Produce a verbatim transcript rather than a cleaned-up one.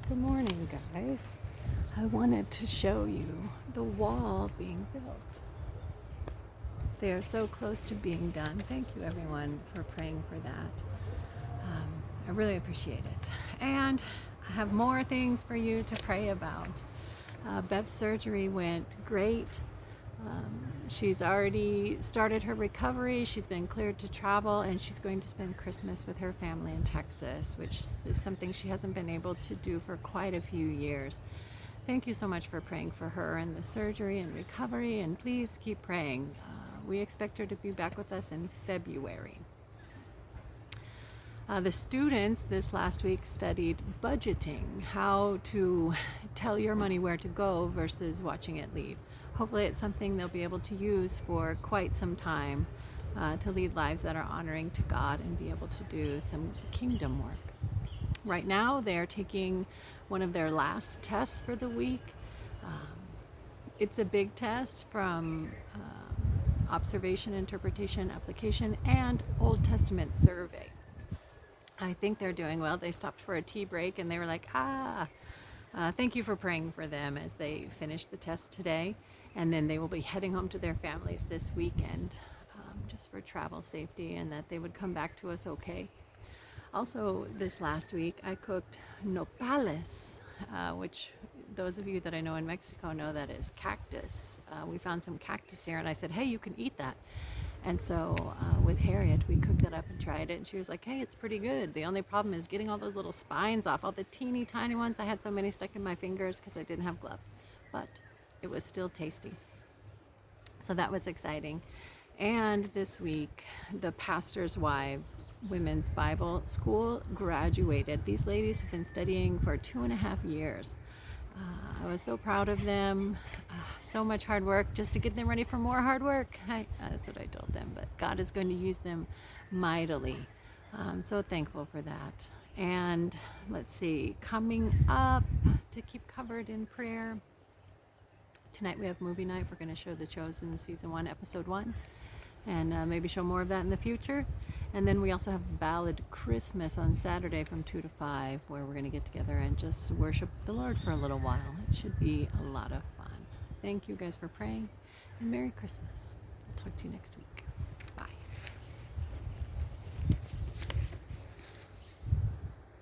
Good morning, guys. I wanted to show you the wall being built. They are so close to being done. Thank you, everyone, for praying for that. Um, I really appreciate it. And I have more things for you to pray about. Uh, Bev's surgery went great. Um, she's already started her recovery. She's been cleared to travel, and she's going to spend Christmas with her family in Texas, which is something she hasn't been able to do for quite a few years. Thank you so much for praying for her and the surgery and recovery, and please keep praying. Uh, we expect her to be back with us in February. Uh, the students this last week studied budgeting, how to tell your money where to go versus watching it leave. Hopefully it's something they'll be able to use for quite some time uh, to lead lives that are honoring to God and be able to do some kingdom work. Right now they're taking one of their last tests for the week. Um, it's a big test from um, observation, interpretation, application, and Old Testament survey. I think they're doing well. They stopped for a tea break and they were like, ah, uh, thank you for praying for them as they finish the test today. And then they will be heading home to their families this weekend um, just for travel safety, and that they would come back to us okay. Also, this last week, I cooked nopales, uh, which those of you that I know in Mexico know that is cactus. Uh, we found some cactus here, and I said, hey, you can eat that. And so uh, with Harriet, we cooked that up and tried it, and she was like, hey, it's pretty good. The only problem is getting all those little spines off, all the teeny tiny ones. I had so many stuck in my fingers because I didn't have gloves. But it was still tasty. So that was exciting. And this week, the pastor's wives women's Bible school graduated. These ladies have been studying for two and a half years. Uh, I was so proud of them. Uh, so much hard work just to get them ready for more hard work. I, uh, that's what I told them. But God is going to use them mightily. I'm so thankful for that. And let's see, coming up to keep covered in prayer. Tonight we have movie night. We're going to show The Chosen season one, episode one, and uh, maybe show more of that in the future. And then we also have Ballad Christmas on Saturday from two to five, where we're going to get together and just worship the Lord for a little while. It should be a lot of fun. Thank you guys for praying, and Merry Christmas. I'll talk to you next week.